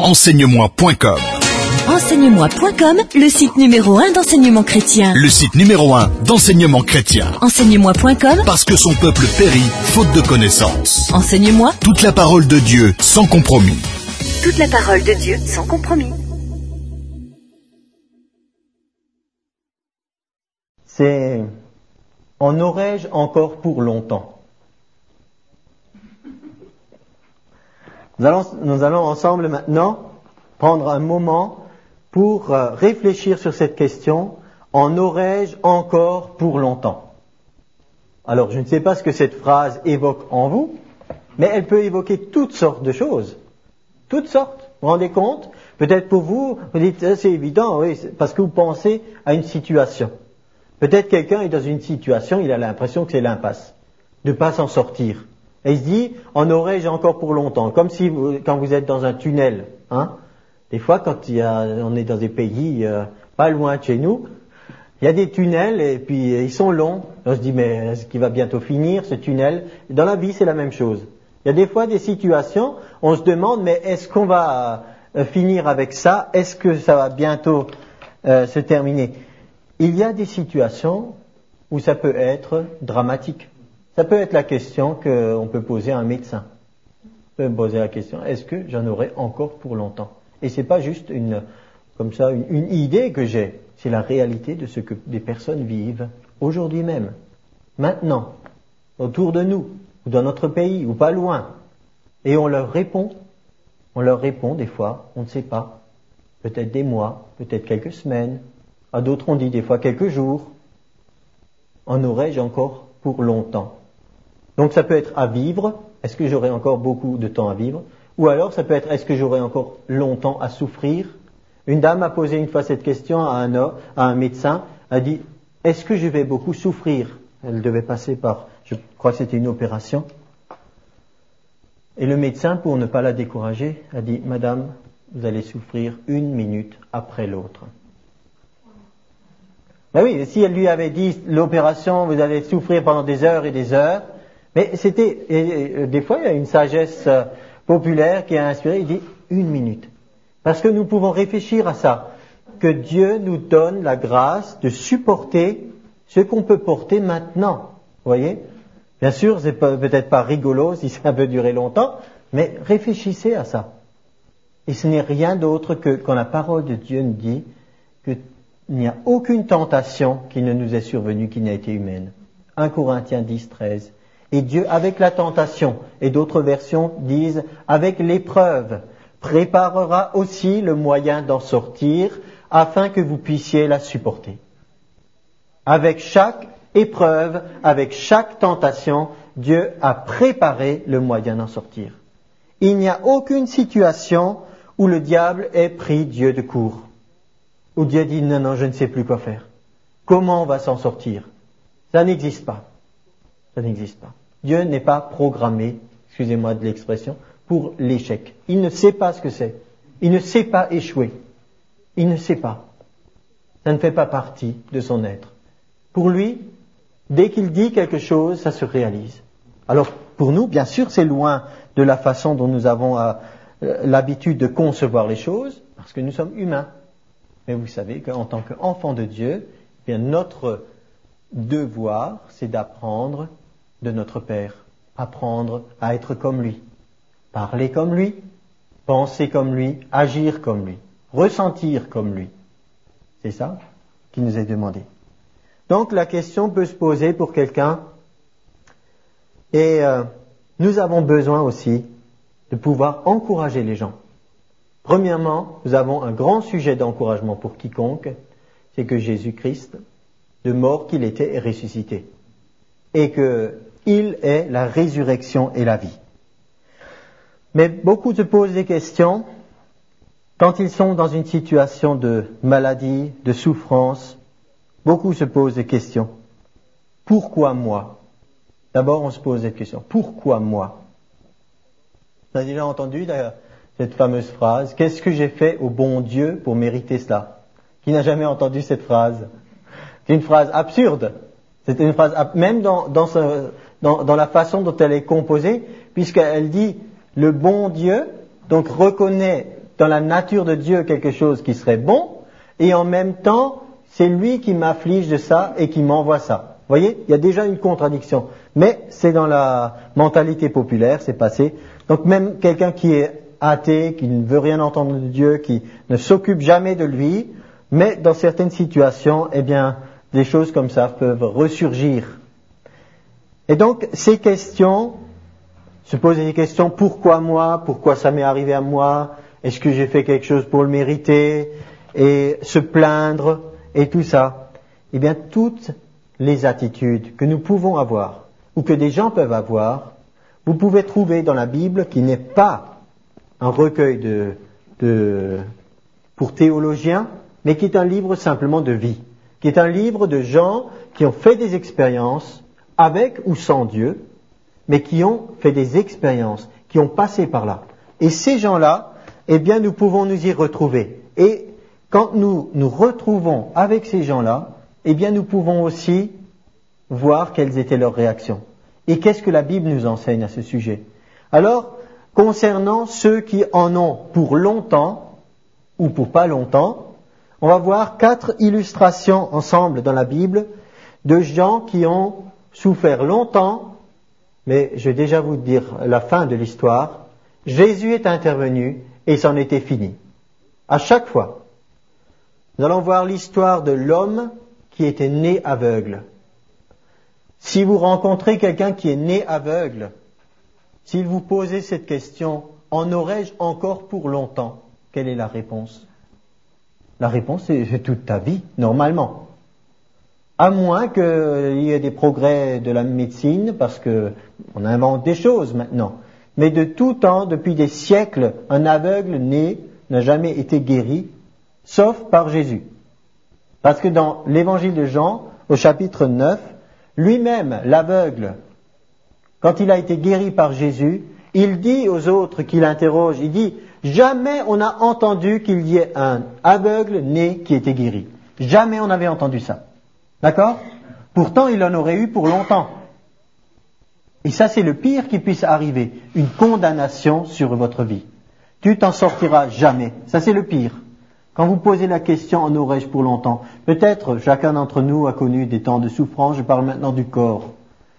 Enseigne-moi.com. Enseigne-moi.com, le site numéro 1 d'enseignement chrétien. Le site numéro 1 d'enseignement chrétien. Enseigne-moi.com, Parce que son peuple périt faute de connaissances. Enseigne-moi. Toute la parole de Dieu sans compromis. Toute la parole de Dieu sans compromis. C'est « En aurais-je encore pour longtemps ?» Nous allons ensemble maintenant prendre un moment pour réfléchir sur cette question « En aurais-je encore pour longtemps ?» Alors, je ne sais pas ce que cette phrase évoque en vous, mais elle peut évoquer toutes sortes de choses. Toutes sortes. Vous vous rendez compte? Peut-être pour vous, vous dites, c'est évident, oui, parce que vous pensez à une situation. Peut-être quelqu'un est dans une situation, il a l'impression que c'est l'impasse, de ne pas s'en sortir. Et il se dit, en aurais-je encore pour longtemps? Comme si, quand vous êtes dans un tunnel, hein. Des fois, quand on est dans des pays pas loin de chez nous, il y a des tunnels et puis ils sont longs. On se dit, mais est-ce qu'il va bientôt finir ce tunnel? Dans la vie, c'est la même chose. Il y a des fois des situations, on se demande, mais est-ce qu'on va finir avec ça? Est-ce que ça va bientôt se terminer? Il y a des situations où ça peut être dramatique. Ça peut être la question qu'on peut poser à un médecin. On peut poser la question, est-ce que j'en aurai encore pour longtemps? Et c'est pas juste une idée que j'ai, c'est la réalité de ce que des personnes vivent aujourd'hui même, maintenant, autour de nous, ou dans notre pays, ou pas loin. Et on leur répond des fois, on ne sait pas, peut-être des mois, peut-être quelques semaines, à d'autres on dit des fois quelques jours. En aurais-je encore pour longtemps? Donc ça peut être à vivre, est-ce que j'aurai encore beaucoup de temps à vivre? Ou alors ça peut être, est-ce que j'aurai encore longtemps à souffrir? Une dame a posé une fois cette question à un médecin, a dit, est-ce que je vais beaucoup souffrir? Elle devait passer par, je crois que c'était une opération. Et le médecin, pour ne pas la décourager, a dit, madame, vous allez souffrir 1 minute après l'autre. Ben oui, si elle lui avait dit, l'opération, vous allez souffrir pendant des heures et des heures, mais des fois il y a une sagesse populaire qui a inspiré, il dit 1 minute. Parce que nous pouvons réfléchir à ça, que Dieu nous donne la grâce de supporter ce qu'on peut porter maintenant. Vous voyez? Bien sûr, c'est peut-être pas rigolo si ça peut durer longtemps, mais réfléchissez à ça. Et ce n'est rien d'autre que quand la parole de Dieu nous dit qu'il n'y a aucune tentation qui ne nous est survenue qui n'a été humaine. 1 Corinthiens 10, 13. Et Dieu, avec la tentation, et d'autres versions disent, avec l'épreuve, préparera aussi le moyen d'en sortir, afin que vous puissiez la supporter. Avec chaque épreuve, avec chaque tentation, Dieu a préparé le moyen d'en sortir. Il n'y a aucune situation où le diable ait pris Dieu de court, où Dieu dit, non, je ne sais plus quoi faire. Comment on va s'en sortir? Ça n'existe pas. Ça n'existe pas. Dieu n'est pas programmé, excusez-moi de l'expression, pour l'échec. Il ne sait pas ce que c'est. Il ne sait pas échouer. Il ne sait pas. Ça ne fait pas partie de son être. Pour lui, dès qu'il dit quelque chose, ça se réalise. Alors, pour nous, bien sûr, c'est loin de la façon dont nous avons l'habitude de concevoir les choses, parce que nous sommes humains. Mais vous savez qu'en tant qu'enfant de Dieu, eh bien, notre devoir, c'est d'apprendre de notre Père, apprendre à être comme lui, parler comme lui, penser comme lui, agir comme lui, ressentir comme lui. C'est ça qui nous est demandé. Donc la question peut se poser pour quelqu'un, et nous avons besoin aussi de pouvoir encourager les gens. Premièrement, nous avons un grand sujet d'encouragement pour quiconque, c'est que Jésus-Christ, de mort qu'il était, est ressuscité. Et qu'il est la résurrection et la vie. Mais beaucoup se posent des questions quand ils sont dans une situation de maladie, de souffrance. Beaucoup se posent des questions. Pourquoi moi? D'abord, on se pose des questions. Pourquoi moi? Vous avez déjà entendu cette fameuse phrase, qu'est-ce que j'ai fait au bon Dieu pour mériter cela? Qui n'a jamais entendu cette phrase? C'est une phrase absurde. C'est une phrase, même dans la façon dont elle est composée, puisqu'elle dit, le bon Dieu, donc reconnaît dans la nature de Dieu quelque chose qui serait bon, et en même temps, c'est lui qui m'afflige de ça et qui m'envoie ça. Vous voyez, il y a déjà une contradiction. Mais c'est dans la mentalité populaire, c'est passé. Donc même quelqu'un qui est athée, qui ne veut rien entendre de Dieu, qui ne s'occupe jamais de lui, mais dans certaines situations, eh bien, des choses comme ça peuvent ressurgir. Et donc, ces questions, se poser des questions, pourquoi moi, pourquoi ça m'est arrivé à moi, est-ce que j'ai fait quelque chose pour le mériter, et se plaindre, et tout ça, eh bien, toutes les attitudes que nous pouvons avoir, ou que des gens peuvent avoir, vous pouvez trouver dans la Bible qui n'est pas un recueil pour théologiens, mais qui est un livre simplement de vie, qui est un livre de gens qui ont fait des expériences avec ou sans Dieu, mais qui ont fait des expériences, qui ont passé par là. Et ces gens-là, eh bien, nous pouvons nous y retrouver. Et quand nous nous retrouvons avec ces gens-là, eh bien, nous pouvons aussi voir quelles étaient leurs réactions. Et qu'est-ce que la Bible nous enseigne à ce sujet? Alors, concernant ceux qui en ont pour longtemps, ou pour pas longtemps, on va voir 4 illustrations ensemble dans la Bible de gens qui ont souffert longtemps, mais je vais déjà vous dire la fin de l'histoire. Jésus est intervenu et c'en était fini. À chaque fois. Nous allons voir l'histoire de l'homme qui était né aveugle. Si vous rencontrez quelqu'un qui est né aveugle, s'il vous posait cette question, en aurais-je encore pour longtemps? Quelle est la réponse? La réponse c'est toute ta vie, normalement. À moins qu'il y ait des progrès de la médecine, parce qu'on invente des choses maintenant. Mais de tout temps, depuis des siècles, un aveugle né n'a jamais été guéri, sauf par Jésus. Parce que dans l'évangile de Jean, au chapitre 9, lui-même, l'aveugle, quand il a été guéri par Jésus, il dit aux autres qui l'interrogent, il dit, jamais on n'a entendu qu'il y ait un aveugle né qui était guéri. Jamais on n'avait entendu ça. D'accord? Pourtant, il en aurait eu pour longtemps. Et ça, c'est le pire qui puisse arriver. Une condamnation sur votre vie. Tu t'en sortiras jamais. Ça, c'est le pire. Quand vous posez la question, en aurais-je pour longtemps? Peut-être, chacun d'entre nous a connu des temps de souffrance. Je parle maintenant du corps.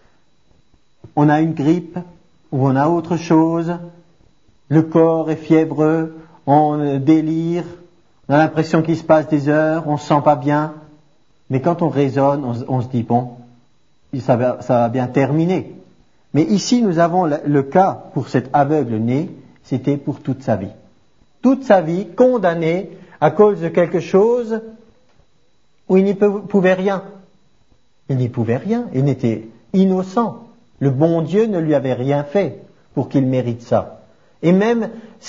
On a une grippe, ou on a autre chose. Le corps est fiévreux, on délire, on a l'impression qu'il se passe des heures, on se sent pas bien. Mais quand on raisonne, on se dit, bon, ça va bien terminer. Mais ici, nous avons le cas pour cet aveugle né, c'était pour toute sa vie. Toute sa vie condamné à cause de quelque chose où il n'y pouvait rien. Il n'y pouvait rien, il était innocent. Le bon Dieu ne lui avait rien fait pour qu'il mérite ça. Et même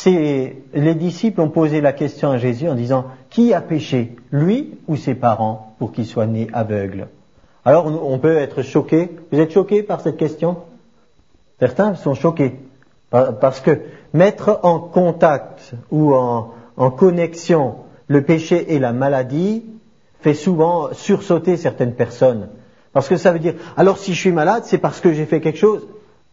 les disciples ont posé la question à Jésus en disant, qui a péché, lui ou ses parents, pour qu'il soit né aveugle? Alors on peut être choqué. Vous êtes choqués par cette question? Certains sont choqués. Parce que mettre en contact ou en connexion le péché et la maladie fait souvent sursauter certaines personnes. Parce que ça veut dire, alors si je suis malade, c'est parce que j'ai fait quelque chose.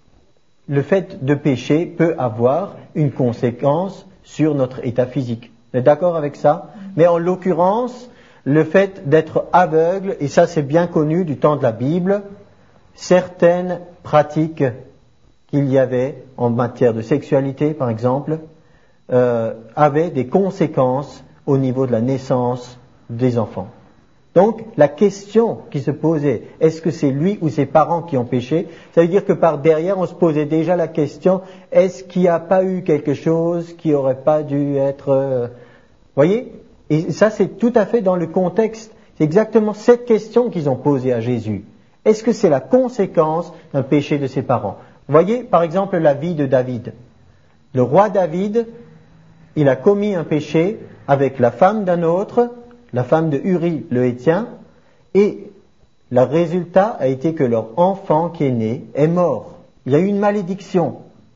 Le fait de pécher peut avoir une conséquence sur notre état physique. Vous êtes d'accord avec ça? Mais en l'occurrence, le fait d'être aveugle, et ça c'est bien connu du temps de la Bible, certaines pratiques qu'il y avait en matière de sexualité, par exemple, avaient des conséquences au niveau de la naissance des enfants. Donc, la question qui se posait, est-ce que c'est lui ou ses parents qui ont péché? Ça veut dire que par derrière, on se posait déjà la question, est-ce qu'il n'y a pas eu quelque chose qui n'aurait pas dû être... voyez? Et ça, c'est tout à fait dans le contexte. C'est exactement cette question qu'ils ont posée à Jésus. Est-ce que c'est la conséquence d'un péché de ses parents? Voyez, par exemple, la vie de David. Le roi David, il a commis un péché avec la femme d'un autre, la femme de Uri le Héthien, et le résultat a été que leur enfant qui est né est mort. Il y a eu une malédiction.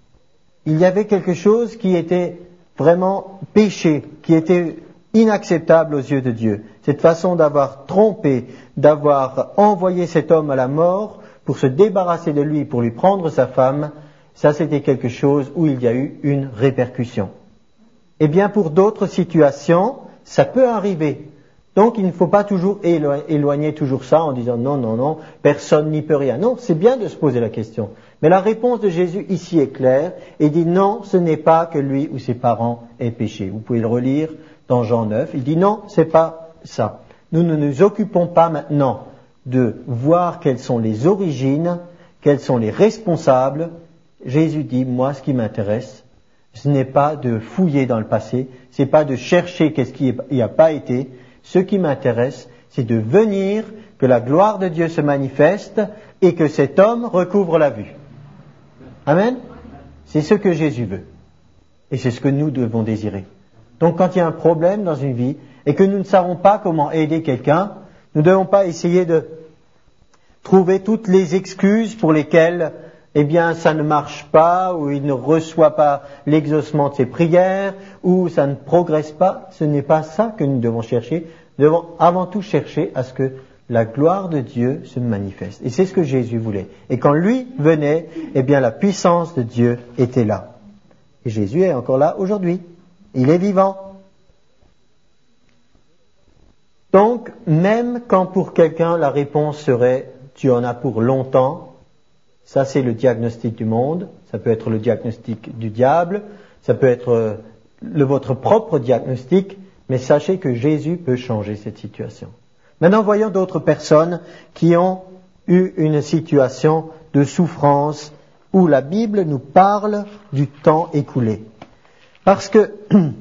Il y avait quelque chose qui était vraiment péché, qui était inacceptable aux yeux de Dieu. Cette façon d'avoir trompé, d'avoir envoyé cet homme à la mort pour se débarrasser de lui, pour lui prendre sa femme, ça c'était quelque chose où il y a eu une répercussion. Eh bien, pour d'autres situations, ça peut arriver. Donc, il ne faut pas toujours éloigner toujours ça en disant non, personne n'y peut rien. Non, c'est bien de se poser la question. Mais la réponse de Jésus ici est claire et dit non, ce n'est pas que lui ou ses parents aient péché. Vous pouvez le relire dans Jean 9. Il dit non, c'est pas ça. Nous ne nous occupons pas maintenant de voir quelles sont les origines, quels sont les responsables. Jésus dit, moi, ce qui m'intéresse, ce n'est pas de fouiller dans le passé, c'est pas de chercher qu'est-ce qui n'y a pas été. Ce qui m'intéresse, c'est de venir, que la gloire de Dieu se manifeste et que cet homme recouvre la vue. Amen. C'est ce que Jésus veut. Et c'est ce que nous devons désirer. Donc quand il y a un problème dans une vie et que nous ne savons pas comment aider quelqu'un, nous ne devons pas essayer de trouver toutes les excuses pour lesquelles ça ne marche pas, ou il ne reçoit pas l'exaucement de ses prières, ou ça ne progresse pas. Ce n'est pas ça que nous devons chercher. Nous devons avant tout chercher à ce que la gloire de Dieu se manifeste. Et c'est ce que Jésus voulait. Et quand lui venait, la puissance de Dieu était là. Et Jésus est encore là aujourd'hui. Il est vivant. Donc, même quand pour quelqu'un la réponse serait « tu en as pour longtemps », ça, c'est le diagnostic du monde, ça peut être le diagnostic du diable, ça peut être votre propre diagnostic, mais sachez que Jésus peut changer cette situation. Maintenant, voyons d'autres personnes qui ont eu une situation de souffrance où la Bible nous parle du temps écoulé. Parce que,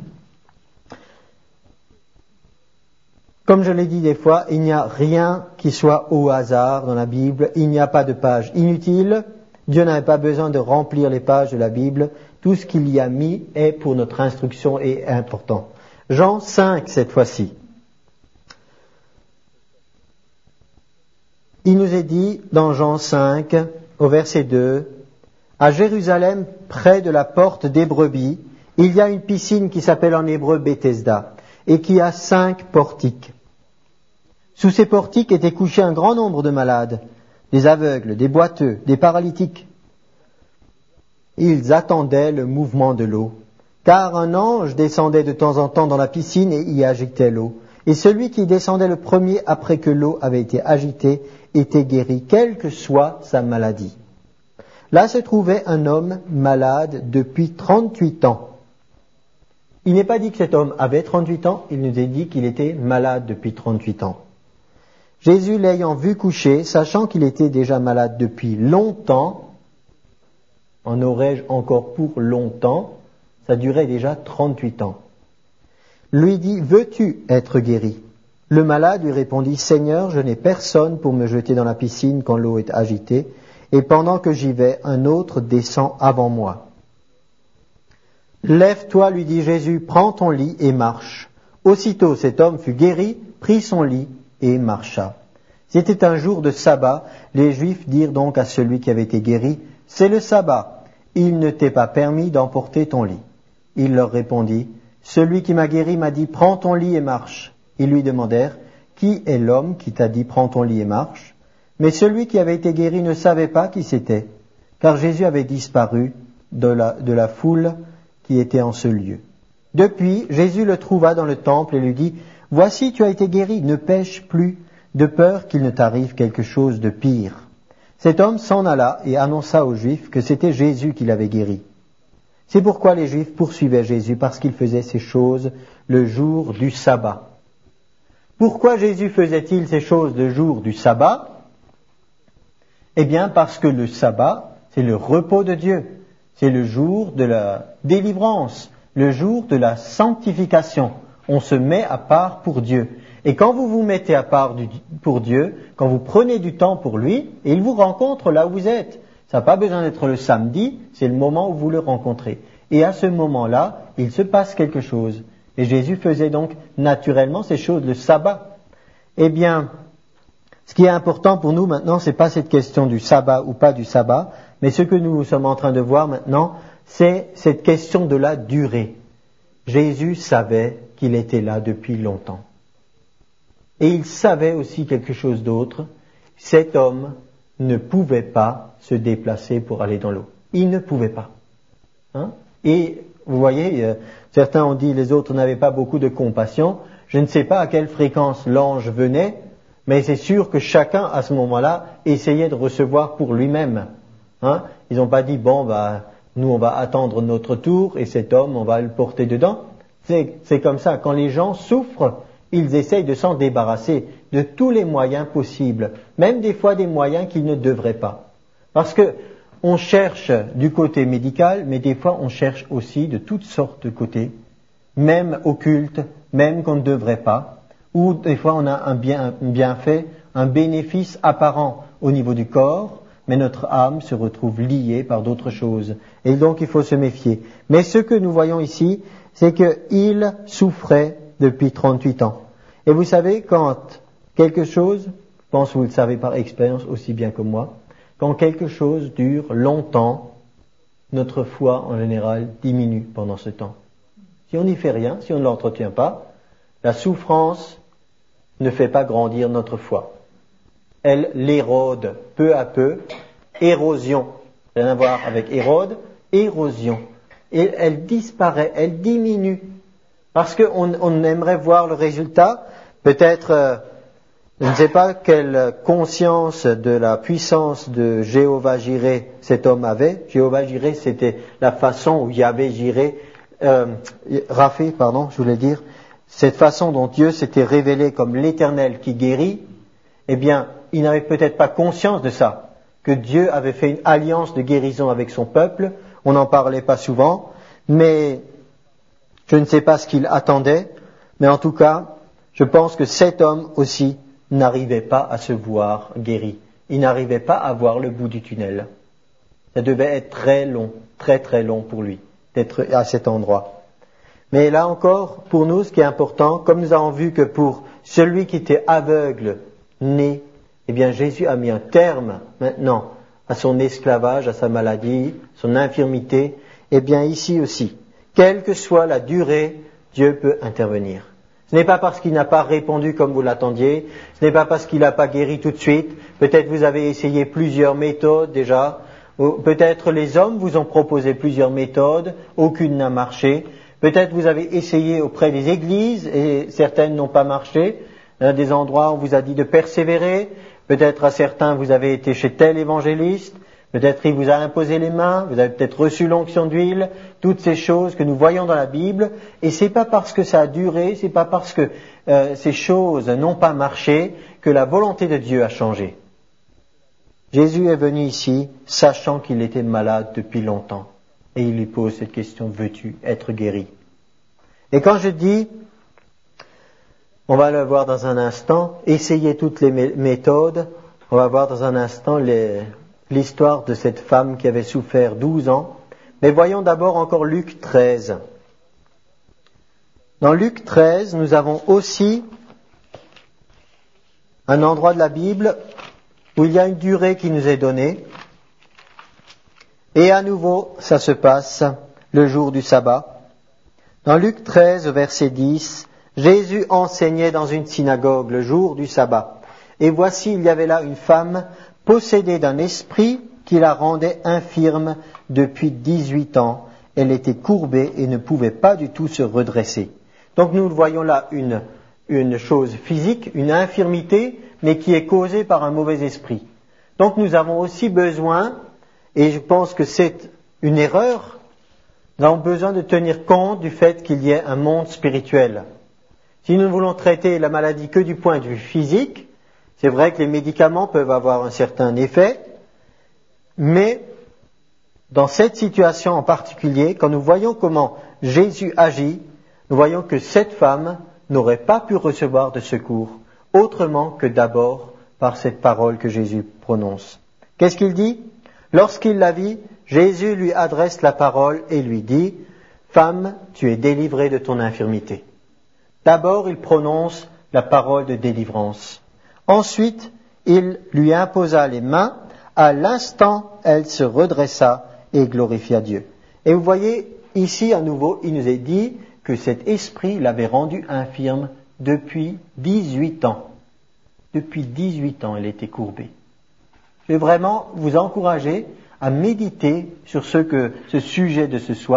comme je l'ai dit des fois, il n'y a rien qui soit au hasard dans la Bible. Il n'y a pas de pages inutiles. Dieu n'avait pas besoin de remplir les pages de la Bible. Tout ce qu'il y a mis est pour notre instruction et est important. Jean 5, cette fois-ci. Il nous est dit dans Jean 5, au verset 2, « À Jérusalem, près de la porte des brebis, il y a une piscine qui s'appelle en hébreu Bethesda et qui a 5 portiques. Sous ces portiques étaient couchés un grand nombre de malades, des aveugles, des boiteux, des paralytiques. Ils attendaient le mouvement de l'eau, car un ange descendait de temps en temps dans la piscine et y agitait l'eau. Et celui qui descendait le premier après que l'eau avait été agitée était guéri, quelle que soit sa maladie. Là se trouvait un homme malade depuis 38 ans. Il n'est pas dit que cet homme avait 38 ans, il nous est dit qu'il était malade depuis 38 ans. Jésus l'ayant vu coucher, sachant qu'il était déjà malade depuis longtemps, en aurais-je encore pour longtemps, ça durait déjà 38 ans, lui dit, veux-tu être guéri? Le malade lui répondit, Seigneur, je n'ai personne pour me jeter dans la piscine quand l'eau est agitée, et pendant que j'y vais, un autre descend avant moi. Lève-toi, lui dit Jésus, prends ton lit et marche. Aussitôt cet homme fut guéri, prit son lit et marcha. C'était un jour de sabbat. Les Juifs dirent donc à celui qui avait été guéri, c'est le sabbat, il ne t'est pas permis d'emporter ton lit. Il leur répondit, celui qui m'a guéri m'a dit, prends ton lit et marche. Ils lui demandèrent, qui est l'homme qui t'a dit, prends ton lit et marche? Mais celui qui avait été guéri ne savait pas qui c'était, car Jésus avait disparu de la foule qui était en ce lieu. Depuis, Jésus le trouva dans le temple et lui dit, « Voici, tu as été guéri, ne pêche plus, de peur qu'il ne t'arrive quelque chose de pire. » Cet homme s'en alla et annonça aux Juifs que c'était Jésus qui l'avait guéri. C'est pourquoi les Juifs poursuivaient Jésus, parce qu'il faisait ces choses le jour du sabbat. Pourquoi Jésus faisait-il ces choses le jour du sabbat? Eh bien, parce que le sabbat, c'est le repos de Dieu. C'est le jour de la délivrance, le jour de la sanctification. On se met à part pour Dieu. Et quand vous vous mettez à part pour Dieu, quand vous prenez du temps pour lui, il vous rencontre là où vous êtes. Ça n'a pas besoin d'être le samedi, c'est le moment où vous le rencontrez. Et à ce moment-là, il se passe quelque chose. Et Jésus faisait donc naturellement ces choses le sabbat. Eh bien, ce qui est important pour nous maintenant, c'est pas cette question du sabbat ou pas du sabbat, mais ce que nous sommes en train de voir maintenant, c'est cette question de la durée. Jésus savait qu'il était là depuis longtemps. Et il savait aussi quelque chose d'autre. Cet homme ne pouvait pas se déplacer pour aller dans l'eau. Il ne pouvait pas. Et vous voyez, certains ont dit les autres n'avaient pas beaucoup de compassion. Je ne sais pas à quelle fréquence l'ange venait, mais c'est sûr que chacun, à ce moment-là, essayait de recevoir pour lui-même. Hein? Ils n'ont pas dit, nous on va attendre notre tour et cet homme, on va le porter dedans. C'est comme ça, quand les gens souffrent, ils essayent de s'en débarrasser de tous les moyens possibles, même des fois des moyens qu'ils ne devraient pas. Parce que on cherche du côté médical, mais des fois on cherche aussi de toutes sortes de côtés, même occultes, même qu'on ne devrait pas, ou des fois on a un bienfait, un bénéfice apparent au niveau du corps, mais notre âme se retrouve liée par d'autres choses. Et donc il faut se méfier. Mais ce que nous voyons ici, c'est qu'il souffrait depuis 38 ans. Et vous savez, quand quelque chose, je pense que vous le savez par expérience aussi bien que moi, quand quelque chose dure longtemps, notre foi en général diminue pendant ce temps. Si on n'y fait rien, si on ne l'entretient pas, la souffrance ne fait pas grandir notre foi. Elle l'érode peu à peu, érosion, rien à voir avec érode, érosion. Et elle disparaît, elle diminue. Parce qu'on aimerait voir le résultat, peut-être, je ne sais pas quelle conscience de la puissance de Jéhovah Jireh cet homme avait. Jéhovah Jireh, c'était la façon où Yahvé Jireh, Rapha, je voulais dire, cette façon dont Dieu s'était révélé comme l'Éternel qui guérit, eh bien, il n'avait peut-être pas conscience de ça, que Dieu avait fait une alliance de guérison avec son peuple. On n'en parlait pas souvent, mais je ne sais pas ce qu'il attendait, mais en tout cas, je pense que cet homme aussi n'arrivait pas à se voir guéri. Il n'arrivait pas à voir le bout du tunnel. Ça devait être très long, très très long pour lui, d'être à cet endroit. Mais là encore, pour nous, ce qui est important, comme nous avons vu que pour celui qui était aveugle, né, eh bien Jésus a mis un terme maintenant à son esclavage, à sa maladie, son infirmité. Eh bien ici aussi, quelle que soit la durée, Dieu peut intervenir. Ce n'est pas parce qu'il n'a pas répondu comme vous l'attendiez, ce n'est pas parce qu'il n'a pas guéri tout de suite. Peut-être vous avez essayé plusieurs méthodes déjà, ou peut-être les hommes vous ont proposé plusieurs méthodes, aucune n'a marché. Peut-être vous avez essayé auprès des églises et certaines n'ont pas marché. Des endroits où on vous a dit de persévérer. Peut-être à certains vous avez été chez tel évangéliste. Peut-être il vous a imposé les mains, vous avez peut-être reçu l'onction d'huile, toutes ces choses que nous voyons dans la Bible, et c'est pas parce que ça a duré, c'est pas parce que ces choses n'ont pas marché que la volonté de Dieu a changé. Jésus est venu ici, sachant qu'il était malade depuis longtemps, et il lui pose cette question, veux-tu être guéri? Et quand je dis, on va le voir dans un instant, essayez toutes les méthodes, on va voir dans un instant l'histoire de cette femme qui avait souffert 12 ans. Mais voyons d'abord encore Luc 13. Dans Luc 13, nous avons aussi un endroit de la Bible où il y a une durée qui nous est donnée. Et à nouveau, ça se passe le jour du sabbat. Dans Luc 13, verset 10, Jésus enseignait dans une synagogue le jour du sabbat. Et voici, il y avait là une femme possédée d'un esprit qui la rendait infirme depuis 18 ans. Elle était courbée et ne pouvait pas du tout se redresser. Donc nous voyons là une chose physique, une infirmité, mais qui est causée par un mauvais esprit. Donc nous avons aussi besoin, et je pense que c'est une erreur, nous avons besoin de tenir compte du fait qu'il y ait un monde spirituel. Si nous voulons traiter la maladie que du point de vue physique, c'est vrai que les médicaments peuvent avoir un certain effet, mais dans cette situation en particulier, quand nous voyons comment Jésus agit, nous voyons que cette femme n'aurait pas pu recevoir de secours autrement que d'abord par cette parole que Jésus prononce. Qu'est-ce qu'il dit? Lorsqu'il la vit, Jésus lui adresse la parole et lui dit « Femme, tu es délivrée de ton infirmité ». D'abord, il prononce la parole de délivrance. Ensuite, il lui imposa les mains. À l'instant, elle se redressa et glorifia Dieu. Et vous voyez, ici à nouveau, il nous est dit que cet esprit l'avait rendue infirme depuis 18 ans. Depuis 18 ans, elle était courbée. Je vais vraiment vous encourager à méditer sur ce sujet de ce soir,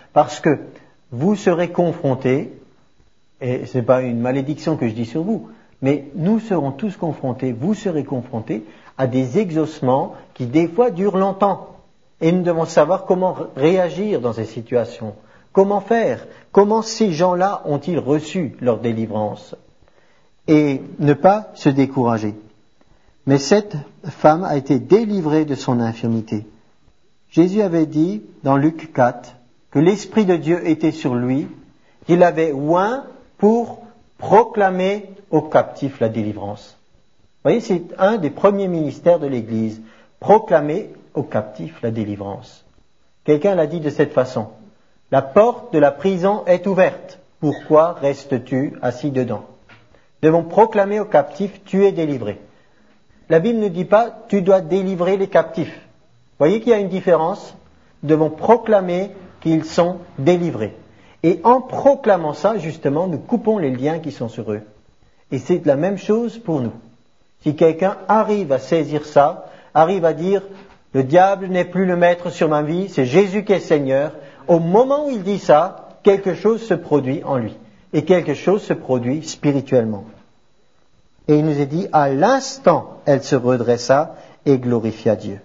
Parce que vous serez confrontés, et ce n'est pas une malédiction que je dis sur vous, mais nous serons tous confrontés, vous serez confrontés à des exaucements qui des fois durent longtemps. Et nous devons savoir comment réagir dans ces situations. Comment faire? Comment ces gens-là ont-ils reçu leur délivrance? Et ne pas se décourager. Mais cette femme a été délivrée de son infirmité. Jésus avait dit dans Luc 4 que l'Esprit de Dieu était sur lui, qu'il avait oint pour proclamer aux captifs la délivrance. Vous voyez, c'est un des premiers ministères de l'Église, proclamer aux captifs la délivrance. Quelqu'un l'a dit de cette façon: la porte de la prison est ouverte, pourquoi restes-tu assis dedans? Nous devons proclamer aux captifs, tu es délivré. La Bible ne dit pas, tu dois délivrer les captifs. Vous voyez qu'il y a une différence? Nous devons proclamer qu'ils sont délivrés. Et en proclamant ça, justement, nous coupons les liens qui sont sur eux. Et c'est la même chose pour nous. Si quelqu'un arrive à saisir ça, arrive à dire, le diable n'est plus le maître sur ma vie, c'est Jésus qui est Seigneur, au moment où il dit ça, quelque chose se produit en lui. Et quelque chose se produit spirituellement. Et il nous est dit, à l'instant, elle se redressa et glorifia Dieu.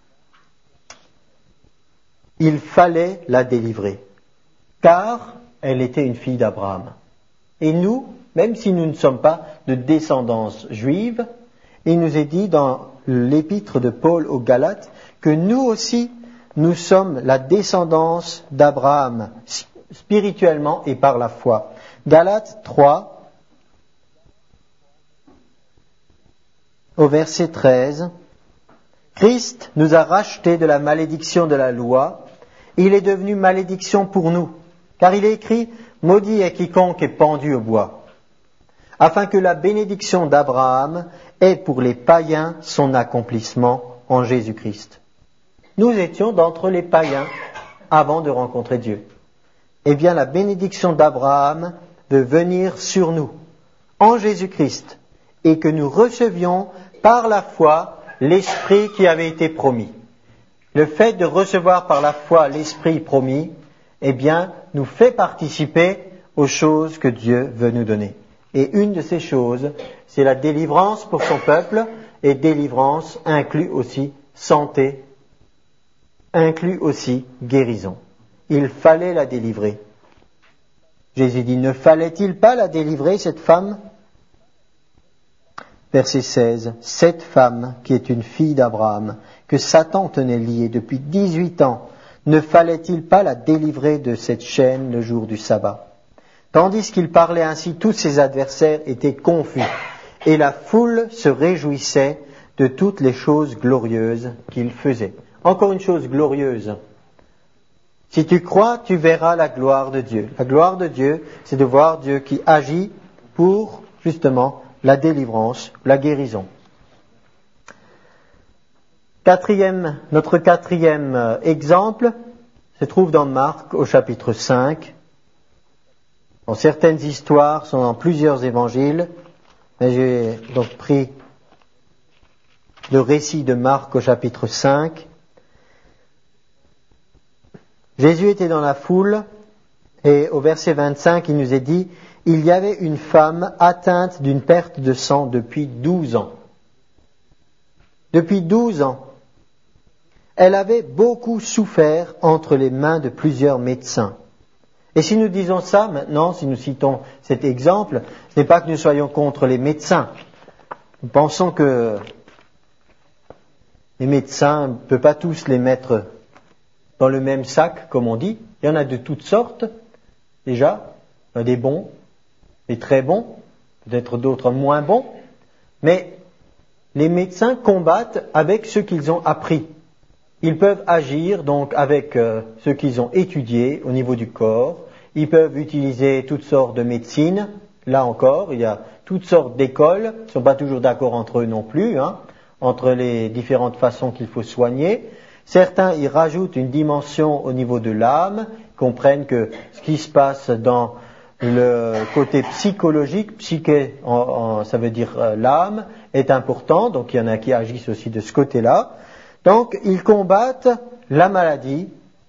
Il fallait la délivrer, car elle était une fille d'Abraham. Et nous, même si nous ne sommes pas de descendance juive, il nous est dit dans l'épître de Paul aux Galates que nous aussi, nous sommes la descendance d'Abraham, spirituellement et par la foi. Galates 3, au verset 13, Christ nous a rachetés de la malédiction de la loi, il est devenu malédiction pour nous, car il est écrit, maudit est quiconque est pendu au bois, afin que la bénédiction d'Abraham ait pour les païens son accomplissement en Jésus-Christ. Nous étions d'entre les païens avant de rencontrer Dieu. Eh bien, la bénédiction d'Abraham de venir sur nous, en Jésus-Christ, et que nous recevions par la foi l'Esprit qui avait été promis. Le fait de recevoir par la foi l'Esprit promis, eh bien, nous fait participer aux choses que Dieu veut nous donner. Et une de ces choses, c'est la délivrance pour son peuple, et délivrance inclut aussi santé, inclut aussi guérison. Il fallait la délivrer. Jésus dit, ne fallait-il pas la délivrer, cette femme? Verset 16, cette femme qui est une fille d'Abraham, que Satan tenait liée depuis 18 ans, ne fallait-il pas la délivrer de cette chaîne le jour du sabbat? Tandis qu'il parlait ainsi, tous ses adversaires étaient confus, et la foule se réjouissait de toutes les choses glorieuses qu'il faisait. Encore une chose glorieuse. Si tu crois, tu verras la gloire de Dieu. La gloire de Dieu, c'est de voir Dieu qui agit pour, justement, la délivrance, la guérison. Notre quatrième exemple se trouve dans Marc au chapitre 5. Bon, certaines histoires sont dans plusieurs évangiles, mais j'ai donc pris le récit de Marc au chapitre 5. Jésus était dans la foule et au verset 25, il nous est dit, il y avait une femme atteinte d'une perte de sang depuis 12 ans. Depuis 12 ans. Elle avait beaucoup souffert entre les mains de plusieurs médecins. Et si nous disons ça maintenant, si nous citons cet exemple, ce n'est pas que nous soyons contre les médecins. Nous pensons que les médecins, on ne peut pas tous les mettre dans le même sac, comme on dit. Il y en a de toutes sortes, déjà. Il y a des bons, des très bons, peut-être d'autres moins bons. Mais les médecins combattent avec ce qu'ils ont appris. Ils peuvent agir donc avec ce qu'ils ont étudié au niveau du corps. Ils peuvent utiliser toutes sortes de médecines. Là encore, il y a toutes sortes d'écoles. Ils ne sont pas toujours d'accord entre eux non plus, entre les différentes façons qu'il faut soigner. Certains y rajoutent une dimension au niveau de l'âme, comprennent que ce qui se passe dans le côté psychologique, psyché, ça veut dire l'âme, est important. Donc il y en a qui agissent aussi de ce côté-là. Donc ils combattent la maladie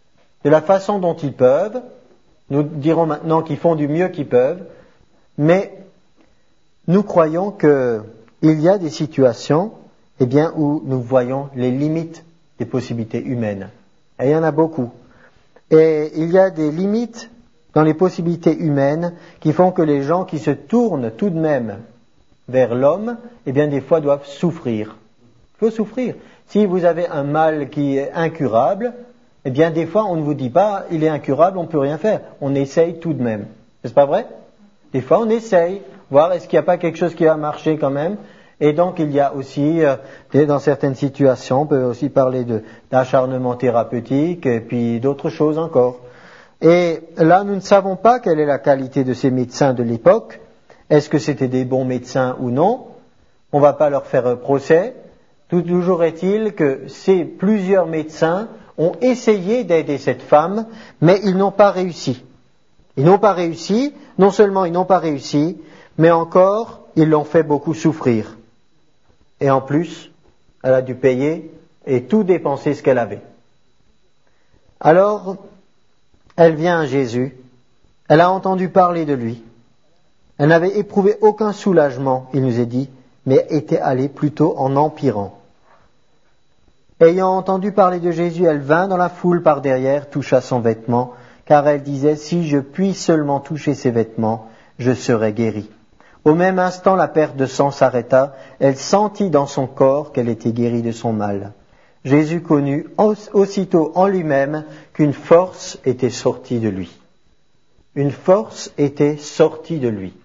de la façon dont ils peuvent. Nous dirons maintenant qu'ils font du mieux qu'ils peuvent, mais nous croyons qu'il y a des situations où nous voyons les limites des possibilités humaines. Et il y en a beaucoup. Et il y a des limites dans les possibilités humaines qui font que les gens qui se tournent tout de même vers l'homme, des fois doivent souffrir. Il faut souffrir. Si vous avez un mal qui est incurable, des fois on ne vous dit pas il est incurable, on ne peut rien faire. On essaye tout de même. N'est-ce pas vrai? Des fois on essaye, voir est-ce qu'il n'y a pas quelque chose qui va marcher quand même. Et donc il y a aussi, dans certaines situations, on peut aussi parler d'acharnement thérapeutique et puis d'autres choses encore. Et là, nous ne savons pas quelle est la qualité de ces médecins de l'époque. Est-ce que c'était des bons médecins ou non? On ne va pas leur faire procès. Toujours est-il que ces plusieurs médecins ont essayé d'aider cette femme, mais ils n'ont pas réussi. Ils n'ont pas réussi. Non seulement ils n'ont pas réussi, mais encore, ils l'ont fait beaucoup souffrir. Et en plus, elle a dû payer et tout dépenser ce qu'elle avait. Alors, elle vient à Jésus, elle a entendu parler de lui, elle n'avait éprouvé aucun soulagement, il nous est dit, mais était allée plutôt en empirant. Ayant entendu parler de Jésus, elle vint dans la foule par derrière, toucha son vêtement, car elle disait, si je puis seulement toucher ses vêtements, je serai guérie. Au même instant, la perte de sang s'arrêta, elle sentit dans son corps qu'elle était guérie de son mal. Jésus connut aussitôt en lui-même qu'une force était sortie de lui. Une force était sortie de lui.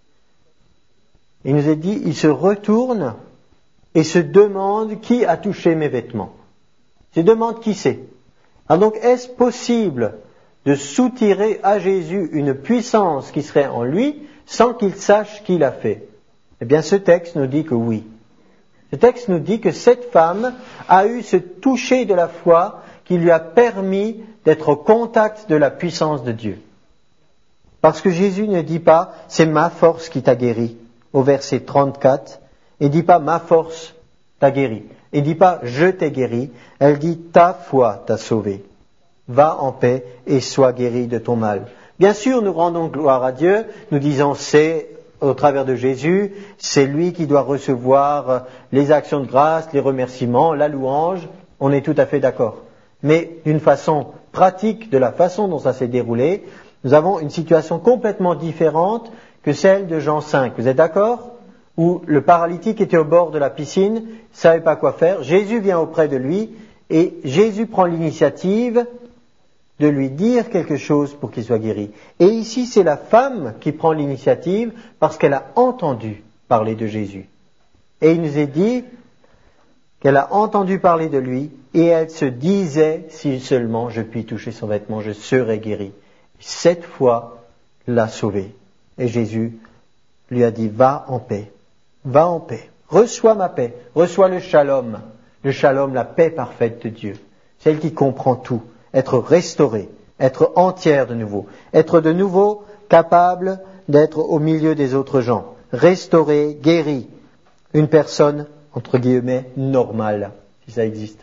Il nous est dit, il se retourne et se demande qui a touché mes vêtements. Il se demande qui c'est. Alors donc, est-ce possible de soutirer à Jésus une puissance qui serait en lui sans qu'il sache qui l'a fait? Eh bien, ce texte nous dit que oui. Ce texte nous dit que cette femme a eu ce toucher de la foi qui lui a permis d'être au contact de la puissance de Dieu. Parce que Jésus ne dit pas « c'est ma force qui t'a guéri » au verset 34. Il ne dit pas « ma force t'a guéri ». Il ne dit pas « je t'ai guéri ». Elle dit « ta foi t'a sauvé ». Va en paix et sois guéri de ton mal. Bien sûr, nous rendons gloire à Dieu. Nous disons c'est au travers de Jésus, c'est lui qui doit recevoir les actions de grâce, les remerciements, la louange. On est tout à fait d'accord. Mais d'une façon pratique, de la façon dont ça s'est déroulé, nous avons une situation complètement différente que celle de Jean 5. Vous êtes d'accord? Où le paralytique était au bord de la piscine, ne savait pas quoi faire. Jésus vient auprès de lui et Jésus prend l'initiative de lui dire quelque chose pour qu'il soit guéri. Et ici, c'est la femme qui prend l'initiative parce qu'elle a entendu parler de Jésus. Et il nous est dit qu'elle a entendu parler de lui et elle se disait, si seulement je puis toucher son vêtement, je serai guéri. Cette foi l'a sauvée. Et Jésus lui a dit, va en paix, reçois ma paix, reçois le shalom, la paix parfaite de Dieu, celle qui comprend tout. Être restauré, être entière de nouveau capable d'être au milieu des autres gens, restauré, guéri, une personne, entre guillemets, normale, si ça existe.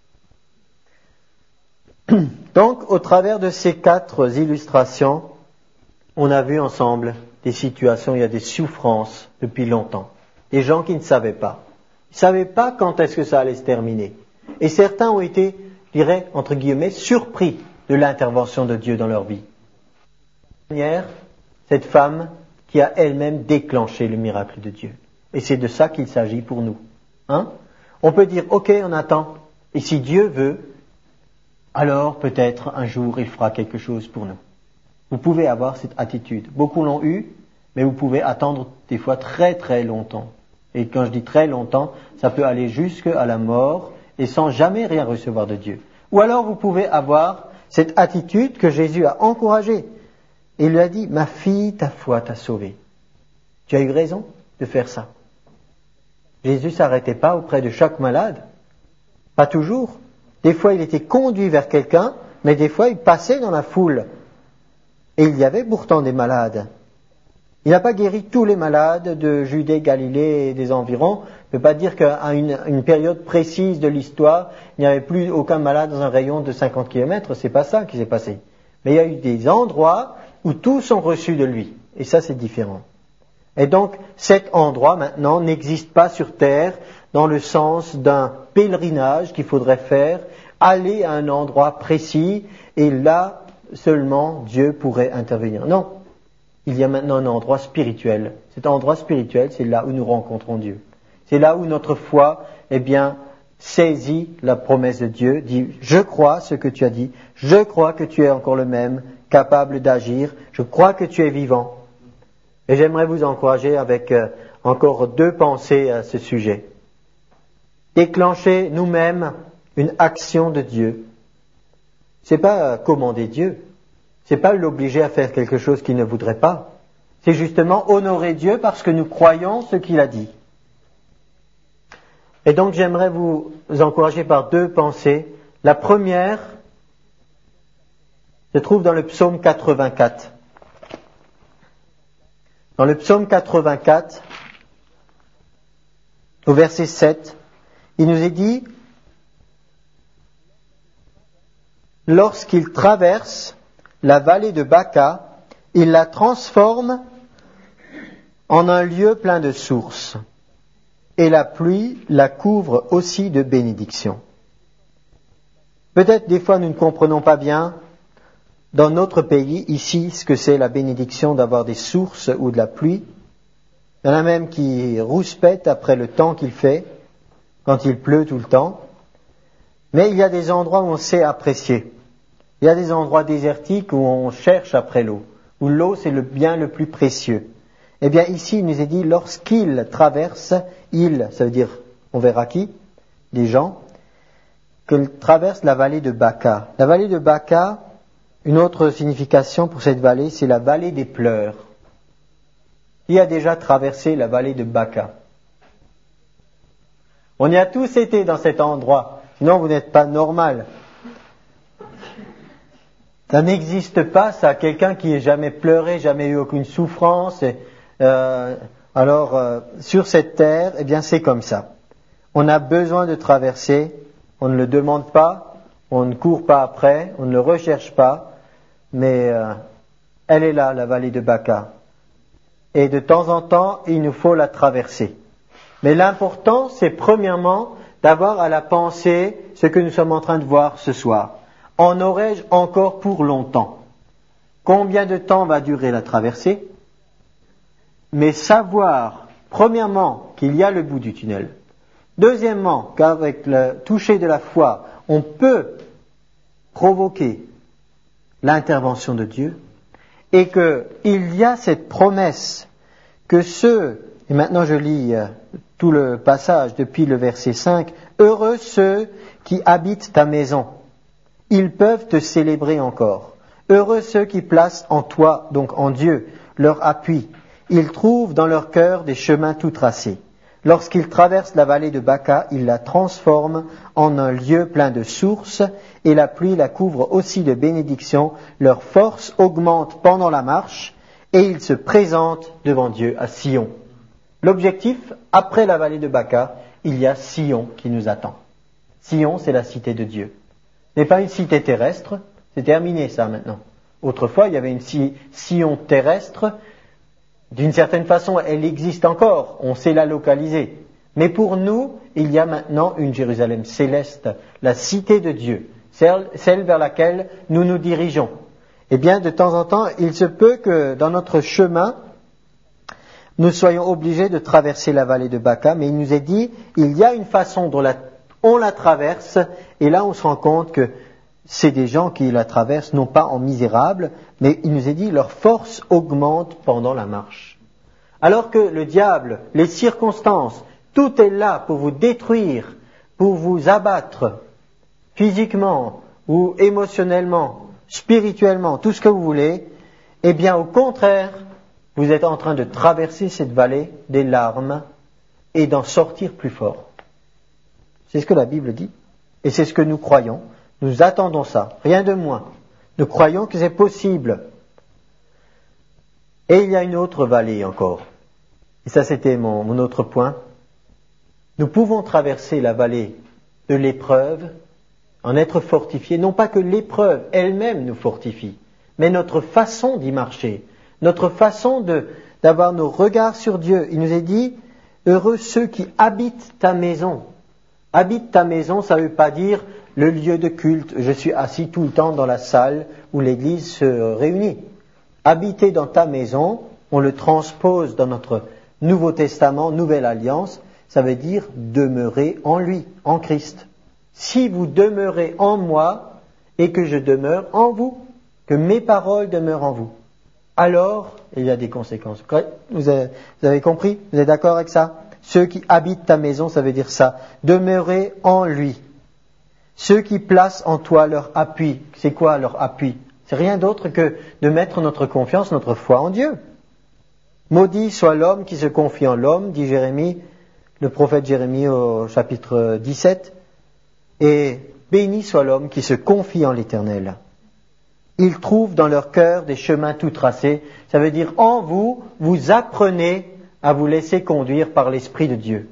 Donc, au travers de ces 4 illustrations, on a vu ensemble des situations, il y a des souffrances depuis longtemps, des gens qui ne savaient pas. Ils ne savaient pas quand est-ce que ça allait se terminer. Et certains ont été, je dirais, entre guillemets, surpris de l'intervention de Dieu dans leur vie. Cette femme qui a elle-même déclenché le miracle de Dieu. Et c'est de ça qu'il s'agit pour nous. On peut dire, ok, on attend. Et si Dieu veut, alors peut-être un jour il fera quelque chose pour nous. Vous pouvez avoir cette attitude. Beaucoup l'ont eu, mais vous pouvez attendre des fois très très longtemps. Et quand je dis très longtemps, ça peut aller jusqu'à la mort, et sans jamais rien recevoir de Dieu. Ou alors vous pouvez avoir cette attitude que Jésus a encouragée. Il lui a dit, ma fille, ta foi t'a sauvée. Tu as eu raison de faire ça. Jésus ne s'arrêtait pas auprès de chaque malade. Pas toujours. Des fois il était conduit vers quelqu'un, mais des fois il passait dans la foule. Et il y avait pourtant des malades. Il n'a pas guéri tous les malades de Judée, Galilée et des environs. On ne peut pas dire qu'à une période précise de l'histoire, il n'y avait plus aucun malade dans un rayon de 50 km. C'est pas ça qui s'est passé. Mais il y a eu des endroits où tous ont reçu de lui. Et ça, c'est différent. Et donc, cet endroit, maintenant, n'existe pas sur terre dans le sens d'un pèlerinage qu'il faudrait faire, aller à un endroit précis, et là, seulement, Dieu pourrait intervenir. Non. Il y a maintenant un endroit spirituel. Cet endroit spirituel, c'est là où nous rencontrons Dieu. C'est là où notre foi, saisit la promesse de Dieu, dit « Je crois ce que tu as dit, je crois que tu es encore le même, capable d'agir, je crois que tu es vivant. » Et j'aimerais vous encourager avec encore 2 pensées à ce sujet. Déclencher nous-mêmes une action de Dieu. C'est pas commander Dieu. C'est pas l'obliger à faire quelque chose qu'il ne voudrait pas. C'est justement honorer Dieu parce que nous croyons ce qu'il a dit. Et donc j'aimerais vous encourager par 2 pensées. La première se trouve dans le psaume 84. Dans le psaume 84, au verset 7, il nous est dit « Lorsqu'il traverse la vallée de Baca, il la transforme en un lieu plein de sources, et la pluie la couvre aussi de bénédictions. » Peut-être des fois nous ne comprenons pas bien dans notre pays, ici, ce que c'est la bénédiction d'avoir des sources ou de la pluie. Il y en a même qui rouspètent après le temps qu'il fait, quand il pleut tout le temps. Mais il y a des endroits où on sait apprécier. Il y a des endroits désertiques où on cherche après l'eau, où l'eau c'est le bien le plus précieux. Eh bien ici, il nous est dit, lorsqu'il traverse, ça veut dire, on verra qui, les gens, qu'il traverse la vallée de Baca. La vallée de Baca, une autre signification pour cette vallée, c'est la vallée des pleurs. Qui a déjà traversé la vallée de Baca? On y a tous été dans cet endroit, sinon vous n'êtes pas normal. Ça n'existe pas, ça, quelqu'un qui ait jamais pleuré, jamais eu aucune souffrance. Sur cette terre, c'est comme ça. On a besoin de traverser, on ne le demande pas, on ne court pas après, on ne le recherche pas, mais elle est là, la vallée de Baca. Et de temps en temps, il nous faut la traverser. Mais l'important, c'est premièrement d'avoir à la pensée ce que nous sommes en train de voir ce soir. En aurais-je encore pour longtemps? Combien de temps va durer la traversée? Mais savoir, premièrement, qu'il y a le bout du tunnel. Deuxièmement, qu'avec le toucher de la foi, on peut provoquer l'intervention de Dieu. Et qu'il y a cette promesse que ceux, et maintenant je lis tout le passage depuis le verset 5, « Heureux ceux qui habitent ta maison. Ils peuvent te célébrer encore. Heureux ceux qui placent en toi, donc en Dieu, leur appui. Ils trouvent dans leur cœur des chemins tout tracés. Lorsqu'ils traversent la vallée de Baca, ils la transforment en un lieu plein de sources, et la pluie la couvre aussi de bénédictions. Leur force augmente pendant la marche, et ils se présentent devant Dieu à Sion. » L'objectif, après la vallée de Baca, il y a Sion qui nous attend. Sion, c'est la cité de Dieu. Ce n'est pas une cité terrestre, c'est terminé ça maintenant. Autrefois, il y avait une Sion terrestre. D'une certaine façon, elle existe encore, on sait la localiser. Mais pour nous, il y a maintenant une Jérusalem céleste, la cité de Dieu, celle vers laquelle nous nous dirigeons. Eh bien, de temps en temps, il se peut que dans notre chemin, nous soyons obligés de traverser la vallée de Baca, mais il nous est dit, il y a une façon dont on la traverse, et là on se rend compte que c'est des gens qui la traversent, non pas en misérables, mais il nous est dit, leur force augmente pendant la marche. Alors que le diable, les circonstances, tout est là pour vous détruire, pour vous abattre, physiquement ou émotionnellement, spirituellement, tout ce que vous voulez, eh bien au contraire, vous êtes en train de traverser cette vallée des larmes et d'en sortir plus fort. C'est ce que la Bible dit, et c'est ce que nous croyons. Nous attendons ça, rien de moins. Nous croyons que c'est possible. Et il y a une autre vallée encore. Et ça, c'était mon autre point. Nous pouvons traverser la vallée de l'épreuve, en être fortifiés, non pas que l'épreuve elle-même nous fortifie, mais notre façon d'y marcher, notre façon d'avoir nos regards sur Dieu. Il nous est dit, heureux ceux qui habitent ta maison. Habite ta maison, ça ne veut pas dire le lieu de culte. Je suis assis tout le temps dans la salle où l'Église se réunit. Habiter dans ta maison, on le transpose dans notre Nouveau Testament, Nouvelle Alliance, ça veut dire demeurer en lui, en Christ. Si vous demeurez en moi et que je demeure en vous, que mes paroles demeurent en vous, alors il y a des conséquences. Vous avez compris? Vous êtes d'accord avec ça? Ceux qui habitent ta maison, ça veut dire ça. Demeurer en lui. Ceux qui placent en toi leur appui. C'est quoi leur appui? C'est rien d'autre que de mettre notre confiance, notre foi en Dieu. Maudit soit l'homme qui se confie en l'homme, dit Jérémie, le prophète Jérémie au chapitre 17. Et béni soit l'homme qui se confie en l'Éternel. Ils trouvent dans leur cœur des chemins tout tracés. Ça veut dire en vous, vous apprenez à vous laisser conduire par l'Esprit de Dieu.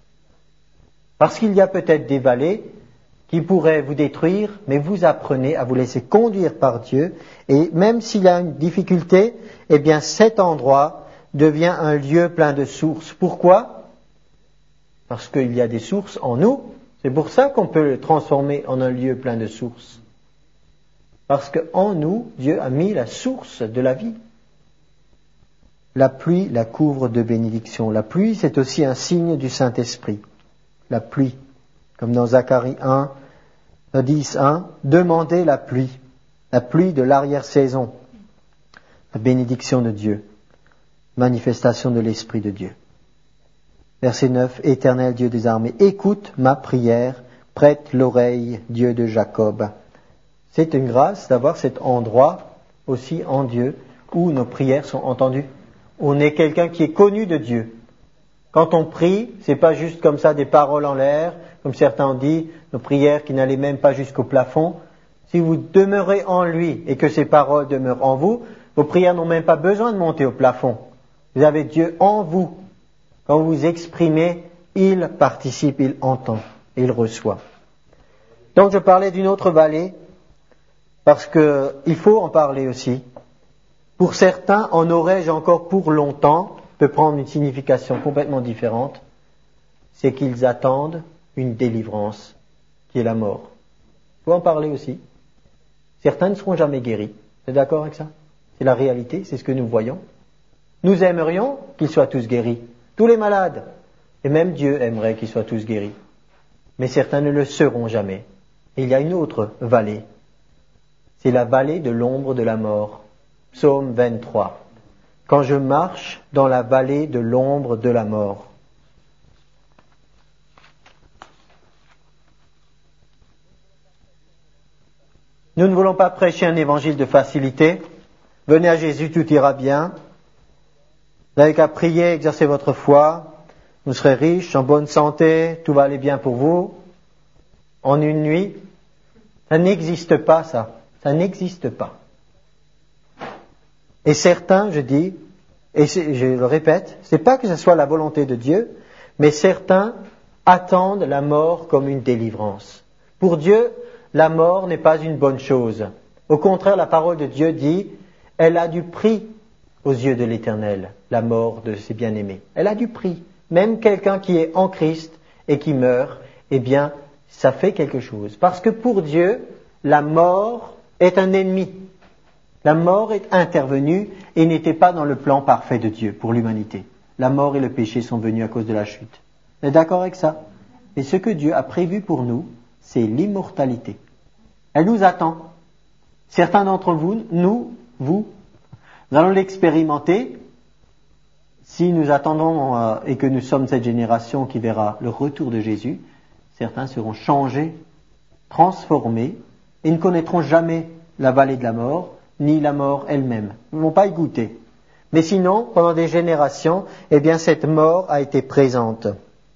Parce qu'il y a peut-être des vallées qui pourraient vous détruire, mais vous apprenez à vous laisser conduire par Dieu. Et même s'il y a une difficulté, eh bien cet endroit devient un lieu plein de sources. Pourquoi? Parce qu'il y a des sources en nous. C'est pour ça qu'on peut le transformer en un lieu plein de sources. Parce qu'en nous, Dieu a mis la source de la vie. La pluie la couvre de bénédictions. La pluie, c'est aussi un signe du Saint-Esprit. La pluie, comme dans Zacharie 10:1, demandez la pluie de l'arrière-saison, la bénédiction de Dieu, manifestation de l'Esprit de Dieu. Verset 9, Éternel Dieu des armées, écoute ma prière, prête l'oreille, Dieu de Jacob. C'est une grâce d'avoir cet endroit aussi en Dieu où nos prières sont entendues. On est quelqu'un qui est connu de Dieu. Quand on prie, c'est pas juste comme ça des paroles en l'air, comme certains ont dit, nos prières qui n'allaient même pas jusqu'au plafond. Si vous demeurez en lui et que ses paroles demeurent en vous, vos prières n'ont même pas besoin de monter au plafond. Vous avez Dieu en vous. Quand vous vous exprimez, il participe, il entend, il reçoit. Donc je parlais d'une autre vallée, parce qu'il faut en parler aussi. Pour certains, en aurais-je encore pour longtemps, peut prendre une signification complètement différente, c'est qu'ils attendent une délivrance, qui est la mort. Il faut en parler aussi. Certains ne seront jamais guéris. Vous êtes d'accord avec ça? C'est la réalité, c'est ce que nous voyons. Nous aimerions qu'ils soient tous guéris. Tous les malades, et même Dieu aimerait qu'ils soient tous guéris. Mais certains ne le seront jamais. Et il y a une autre vallée. C'est la vallée de l'ombre de la mort. Psaume 23. Quand je marche dans la vallée de l'ombre de la mort. Nous ne voulons pas prêcher un évangile de facilité. Venez à Jésus, tout ira bien. Vous n'avez qu'à prier, exercer votre foi, vous serez riche, en bonne santé, tout va aller bien pour vous. En une nuit, ça n'existe pas ça. Ça n'existe pas. Et certains, je dis, et je le répète, c'est pas que ce soit la volonté de Dieu, mais certains attendent la mort comme une délivrance. Pour Dieu, la mort n'est pas une bonne chose. Au contraire, la parole de Dieu dit, elle a du prix aux yeux de l'Éternel, la mort de ses bien-aimés. Elle a du prix. Même quelqu'un qui est en Christ et qui meurt, eh bien, ça fait quelque chose. Parce que pour Dieu, la mort est un ennemi. La mort est intervenue et n'était pas dans le plan parfait de Dieu pour l'humanité. La mort et le péché sont venus à cause de la chute. Vous êtes d'accord avec ça? Et ce que Dieu a prévu pour nous, c'est l'immortalité. Elle nous attend. Certains d'entre vous, nous allons l'expérimenter si nous attendons et que nous sommes cette génération qui verra le retour de Jésus. Certains seront changés, transformés et ne connaîtront jamais la vallée de la mort, ni la mort elle-même. Ils ne vont pas y goûter. Mais sinon, pendant des générations, eh bien, cette mort a été présente.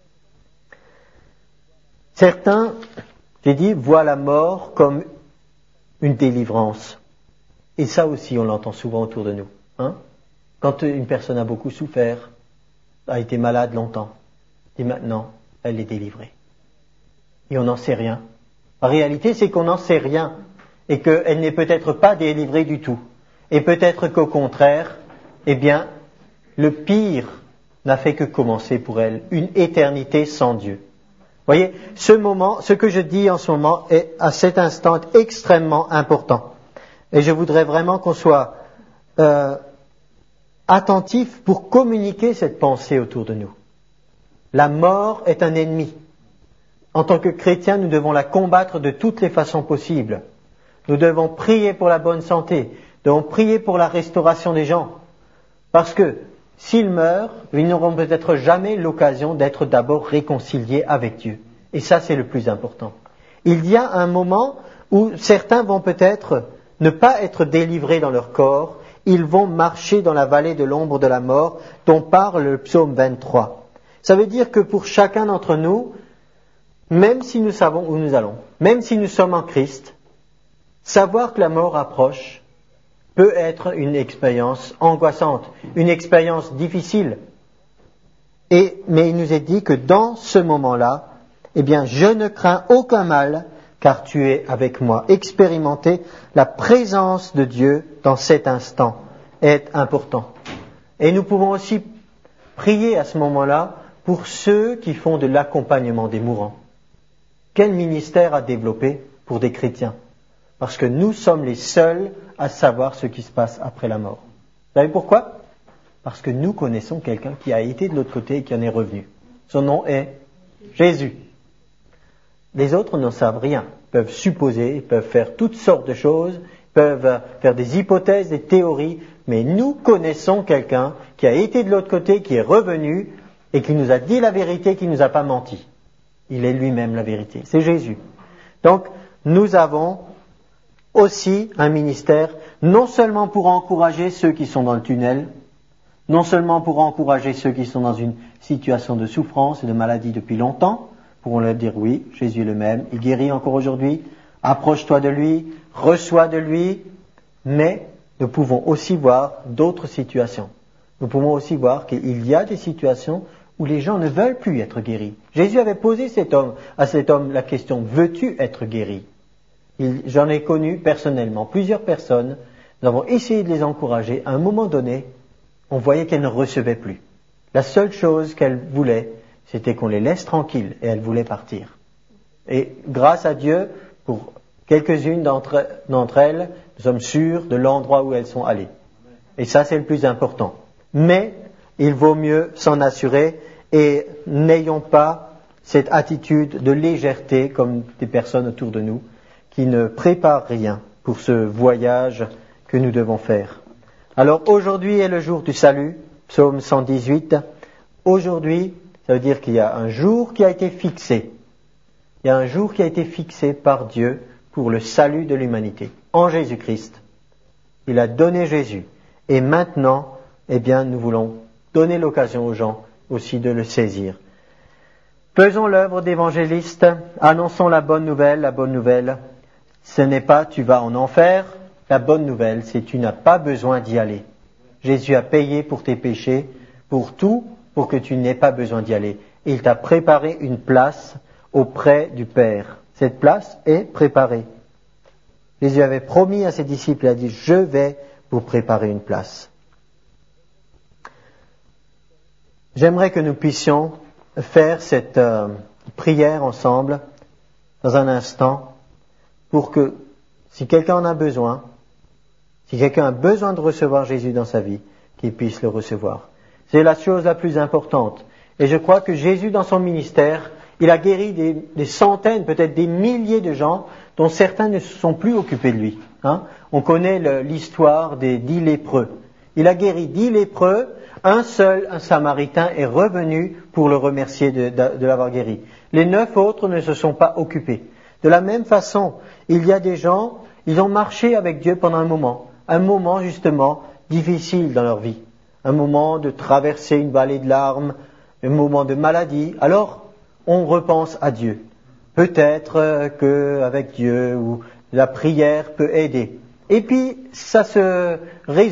Certains, j'ai dit, voient la mort comme une délivrance. Et ça aussi, on l'entend souvent autour de nous. Quand une personne a beaucoup souffert, a été malade longtemps, et maintenant, elle est délivrée. Et on n'en sait rien. La réalité, c'est qu'on n'en sait rien, et qu'elle n'est peut-être pas délivrée du tout. Et peut-être qu'au contraire, eh bien, le pire n'a fait que commencer pour elle, une éternité sans Dieu. Vous voyez, ce moment, ce que je dis en ce moment est à cet instant extrêmement important. Et je voudrais vraiment qu'on soit attentif pour communiquer cette pensée autour de nous. La mort est un ennemi. En tant que chrétiens, nous devons la combattre de toutes les façons possibles. Nous devons prier pour la bonne santé, nous devons prier pour la restauration des gens. Parce que s'ils meurent, ils n'auront peut-être jamais l'occasion d'être d'abord réconciliés avec Dieu. Et ça, c'est le plus important. Il y a un moment où certains vont peut-être ne pas être délivrés dans leur corps, ils vont marcher dans la vallée de l'ombre de la mort, dont parle le psaume 23. Ça veut dire que pour chacun d'entre nous, même si nous savons où nous allons, même si nous sommes en Christ, savoir que la mort approche peut être une expérience angoissante, une expérience difficile. Mais il nous est dit que dans ce moment-là, eh bien, je ne crains aucun mal, car tu es avec moi. Expérimenter la présence de Dieu dans cet instant est important. Et nous pouvons aussi prier à ce moment-là pour ceux qui font de l'accompagnement des mourants. Quel ministère à développer pour des chrétiens? Parce que nous sommes les seuls à savoir ce qui se passe après la mort. Vous savez pourquoi? Parce que nous connaissons quelqu'un qui a été de l'autre côté et qui en est revenu. Son nom est Jésus. Les autres n'en savent rien. Ils peuvent supposer, ils peuvent faire toutes sortes de choses, ils peuvent faire des hypothèses, des théories, mais nous connaissons quelqu'un qui a été de l'autre côté, qui est revenu et qui nous a dit la vérité, qui ne nous a pas menti. Il est lui-même la vérité. C'est Jésus. Donc, nous avons aussi un ministère, non seulement pour encourager ceux qui sont dans le tunnel, non seulement pour encourager ceux qui sont dans une situation de souffrance et de maladie depuis longtemps, pourront leur dire oui, Jésus est le même, il guérit encore aujourd'hui, approche-toi de lui, reçois de lui, mais nous pouvons aussi voir d'autres situations. Nous pouvons aussi voir qu'il y a des situations où les gens ne veulent plus être guéris. Jésus avait posé à cet homme la question, veux-tu être guéri? J'en ai connu personnellement plusieurs personnes, nous avons essayé de les encourager, à un moment donné, on voyait qu'elles ne recevaient plus. La seule chose qu'elles voulaient, c'était qu'on les laisse tranquilles, et elles voulaient partir. Et grâce à Dieu, pour quelques-unes d'entre elles, nous sommes sûrs de l'endroit où elles sont allées. Et ça, c'est le plus important. Mais il vaut mieux s'en assurer et n'ayons pas cette attitude de légèreté comme des personnes autour de nous qui ne préparent rien pour ce voyage que nous devons faire. Alors aujourd'hui est le jour du salut, psaume 118. Aujourd'hui, ça veut dire qu'il y a un jour qui a été fixé. Il y a un jour qui a été fixé par Dieu pour le salut de l'humanité, en Jésus-Christ. Il a donné Jésus. Et maintenant, eh bien, nous voulons donner l'occasion aux gens aussi de le saisir. Faisons l'œuvre d'évangéliste, annonçons la bonne nouvelle. La bonne nouvelle, ce n'est pas tu vas en enfer. La bonne nouvelle, c'est tu n'as pas besoin d'y aller. Jésus a payé pour tes péchés, pour tout, pour que tu n'aies pas besoin d'y aller. Il t'a préparé une place auprès du Père. Cette place est préparée. Jésus avait promis à ses disciples, il a dit, je vais vous préparer une place. J'aimerais que nous puissions faire cette prière ensemble dans un instant pour que, si quelqu'un en a besoin, si quelqu'un a besoin de recevoir Jésus dans sa vie, qu'il puisse le recevoir. C'est la chose la plus importante. Et je crois que Jésus, dans son ministère, il a guéri des centaines, peut-être des milliers de gens dont certains ne se sont plus occupés de lui. On connaît l'histoire des 10 lépreux. Il a guéri 10 lépreux, un Samaritain est revenu pour le remercier de l'avoir guéri. Les 9 autres ne se sont pas occupés. De la même façon, il y a des gens, ils ont marché avec Dieu pendant un moment justement difficile dans leur vie, un moment de traverser une vallée de larmes, un moment de maladie. Alors, on repense à Dieu. Peut-être qu'avec Dieu, ou la prière peut aider. Et puis, ça se résout.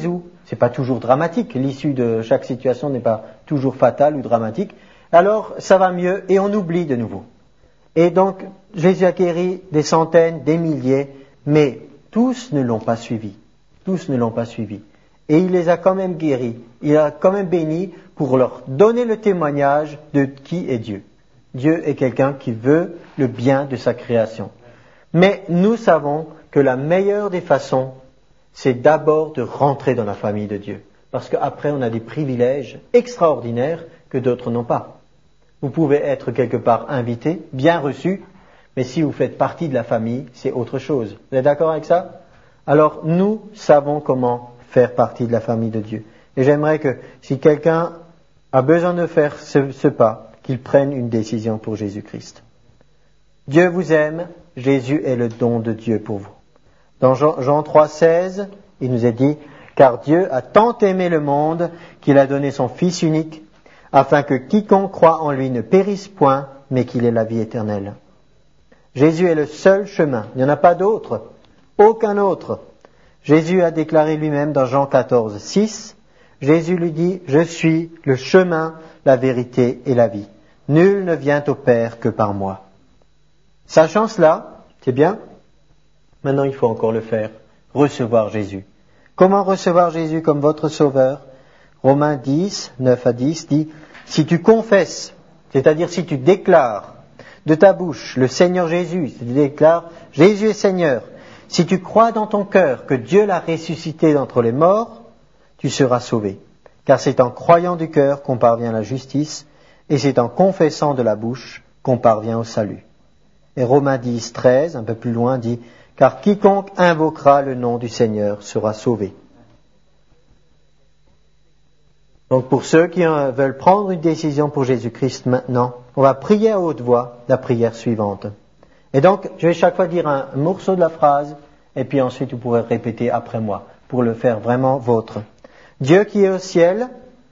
c'est pas toujours dramatique. L'issue de chaque situation n'est pas toujours fatale ou dramatique. Alors, ça va mieux et on oublie de nouveau. Et donc, Jésus a guéri des centaines, des milliers, mais tous ne l'ont pas suivi. Tous ne l'ont pas suivi. Et il les a quand même guéris. Il a quand même béni pour leur donner le témoignage de qui est Dieu. Dieu est quelqu'un qui veut le bien de sa création. Mais nous savons que la meilleure des façons, c'est d'abord de rentrer dans la famille de Dieu. Parce qu'après, on a des privilèges extraordinaires que d'autres n'ont pas. Vous pouvez être quelque part invité, bien reçu, mais si vous faites partie de la famille, c'est autre chose. Vous êtes d'accord avec ça? Alors, nous savons comment faire partie de la famille de Dieu. Et j'aimerais que, si quelqu'un a besoin de faire ce pas, qu'il prenne une décision pour Jésus-Christ. Dieu vous aime, Jésus est le don de Dieu pour vous. Dans Jean 3,16, il nous est dit, « Car Dieu a tant aimé le monde qu'il a donné son Fils unique, afin que quiconque croit en lui ne périsse point, mais qu'il ait la vie éternelle. » Jésus est le seul chemin, il n'y en a pas d'autre, aucun autre. Jésus a déclaré lui-même dans Jean 14,6, Jésus lui dit, « Je suis le chemin, la vérité et la vie. Nul ne vient au Père que par moi. » Sachant cela, c'est bien. Maintenant, il faut encore le faire. Recevoir Jésus. Comment recevoir Jésus comme votre sauveur? Romains 10, 9 à 10 dit, « Si tu confesses, c'est-à-dire si tu déclares de ta bouche le Seigneur Jésus, si tu déclares Jésus est Seigneur, si tu crois dans ton cœur que Dieu l'a ressuscité d'entre les morts, tu seras sauvé. Car c'est en croyant du cœur qu'on parvient à la justice, et c'est en confessant de la bouche qu'on parvient au salut. » Et Romains 10, 13, un peu plus loin, dit, « Car quiconque invoquera le nom du Seigneur sera sauvé. » Donc pour ceux qui veulent prendre une décision pour Jésus-Christ maintenant, on va prier à haute voix la prière suivante. Et donc, je vais chaque fois dire un morceau de la phrase, et puis ensuite vous pourrez répéter après moi, pour le faire vraiment vôtre. Dieu qui est au ciel,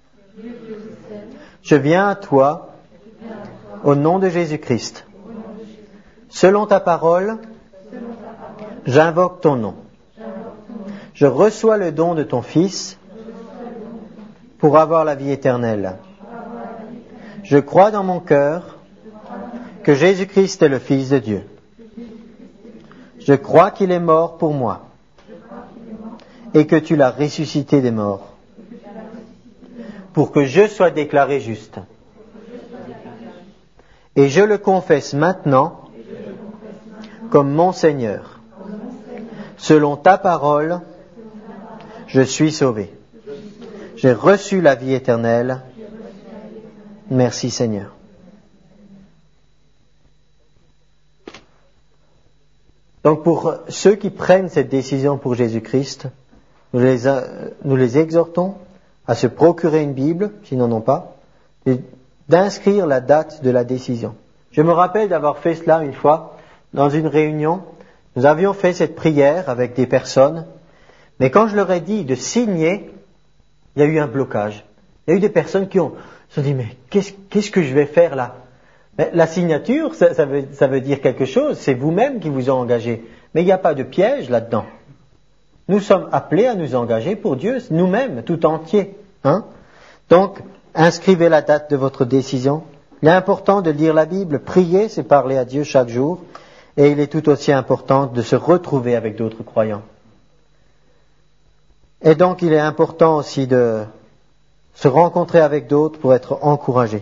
je viens à toi, au nom de Jésus-Christ. Selon ta parole, j'invoque ton nom. Je reçois le don de ton Fils pour avoir la vie éternelle. Je crois dans mon cœur que Jésus-Christ est le Fils de Dieu. Je crois qu'il est mort pour moi et que tu l'as ressuscité des morts pour que je sois déclaré juste. Et je le confesse maintenant comme mon Seigneur. Selon ta parole, je suis sauvé. J'ai reçu la vie éternelle. Merci Seigneur. Donc pour ceux qui prennent cette décision pour Jésus-Christ, nous les exhortons à se procurer une Bible, s'ils n'en ont pas, et d'inscrire la date de la décision. Je me rappelle d'avoir fait cela une fois dans une réunion. Nous avions fait cette prière avec des personnes, mais quand je leur ai dit de signer, il y a eu un blocage. Il y a eu des personnes qui se sont dit, mais qu'est-ce que je vais faire là? Mais la signature, ça veut dire quelque chose, c'est vous-même qui vous engagez. Mais il n'y a pas de piège là-dedans. Nous sommes appelés à nous engager pour Dieu, nous-mêmes, tout entier. Hein? Donc, inscrivez la date de votre décision. Il est important de lire la Bible, prier, c'est parler à Dieu chaque jour. Et il est tout aussi important de se retrouver avec d'autres croyants. Et donc, il est important aussi de se rencontrer avec d'autres pour être encouragés.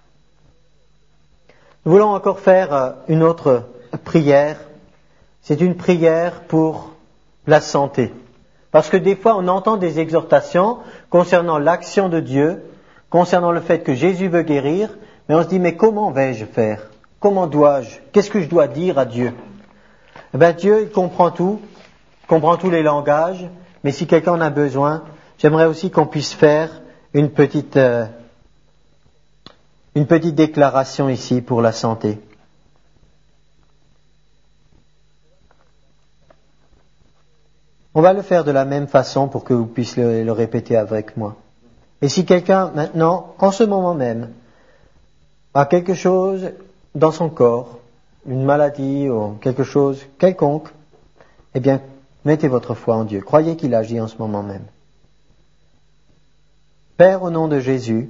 Nous voulons encore faire une autre prière. C'est une prière pour la santé. Parce que des fois, on entend des exhortations concernant l'action de Dieu, concernant le fait que Jésus veut guérir, mais on se dit, mais comment vais-je faire? Comment dois-je? Qu'est-ce que je dois dire à Dieu? Eh bien, Dieu, il comprend tout, comprend tous les langages, mais si quelqu'un en a besoin, j'aimerais aussi qu'on puisse faire une petite déclaration ici pour la santé. On va le faire de la même façon pour que vous puissiez le répéter avec moi. Et si quelqu'un maintenant, en ce moment même, a quelque chose dans son corps, une maladie ou quelque chose quelconque, eh bien, mettez votre foi en Dieu. Croyez qu'il agit en ce moment même. Père, au nom de Jésus,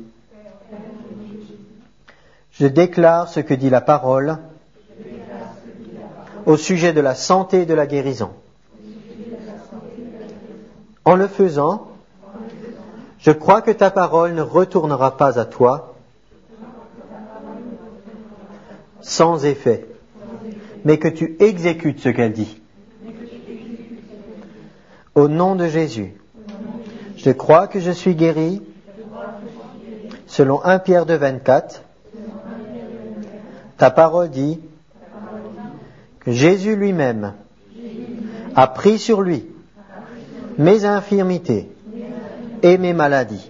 je déclare ce que dit la parole au sujet de la santé et de la guérison. En le faisant, je crois que ta parole ne retournera pas à toi sans effet, mais que tu exécutes ce qu'elle dit. Au nom de Jésus, je crois que je suis guéri selon 1 Pierre 2,24. Ta parole dit que Jésus lui-même a pris sur lui mes infirmités et mes maladies.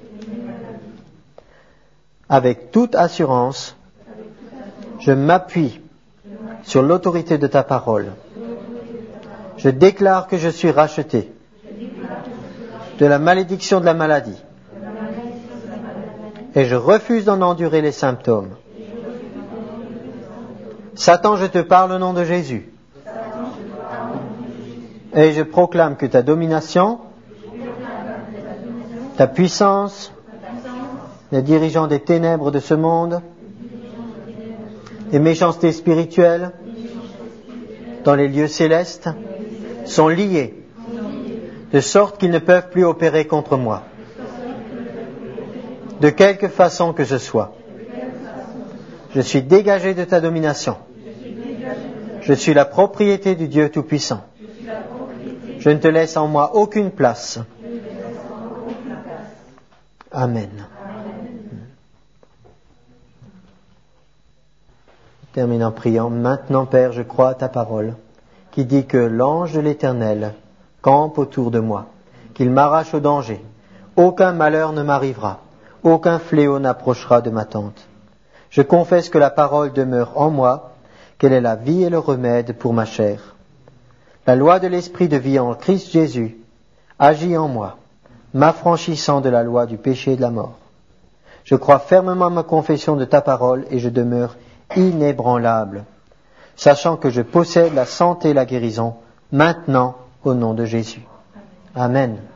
Avec toute assurance, je m'appuie sur l'autorité de ta parole. Je déclare que je suis racheté de la malédiction de la maladie et je refuse d'en endurer les symptômes. Satan, je te parle au nom de Jésus. Et je proclame que ta domination, ta puissance, les dirigeants des ténèbres de ce monde, les méchancetés spirituelles dans les lieux célestes sont liés, de sorte qu'ils ne peuvent plus opérer contre moi, de quelque façon que ce soit. Je suis dégagé de ta domination. Je suis la propriété du Dieu Tout-Puissant. Je ne te laisse en moi aucune place. Amen. Je termine en priant. Maintenant, Père, je crois à ta parole, qui dit que l'ange de l'Éternel campe autour de moi, qu'il m'arrache au danger. Aucun malheur ne m'arrivera, aucun fléau n'approchera de ma tente. Je confesse que la parole demeure en moi, qu'elle est la vie et le remède pour ma chair. La loi de l'esprit de vie en Christ Jésus agit en moi, m'affranchissant de la loi du péché et de la mort. Je crois fermement à ma confession de ta parole et je demeure inébranlable, sachant que je possède la santé et la guérison maintenant au nom de Jésus. Amen.